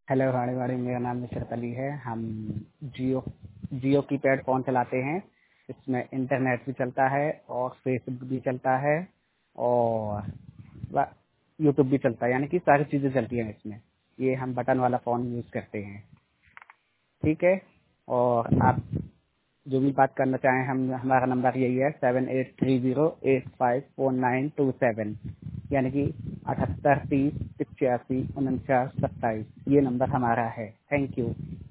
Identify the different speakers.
Speaker 1: Hello हाड़ी वाड़ी, मेरा नाम निशरत अली है। हम जियो जियो की पैड फ़ोन चलाते हैं। इसमें इंटरनेट भी चलता है और फेसबुक भी चलता है और यूट्यूब भी चलता है, यानी कि सारी चीज़ें चलती हैं इसमें। ये हम बटन वाला फ़ोन यूज़ करते हैं, ठीक है। और आप जो भी बात करना चाहें, हम हमारा नंबर यही है 7830854927, यानी कि 7830854927। ये नंबर हमारा है। Thank you.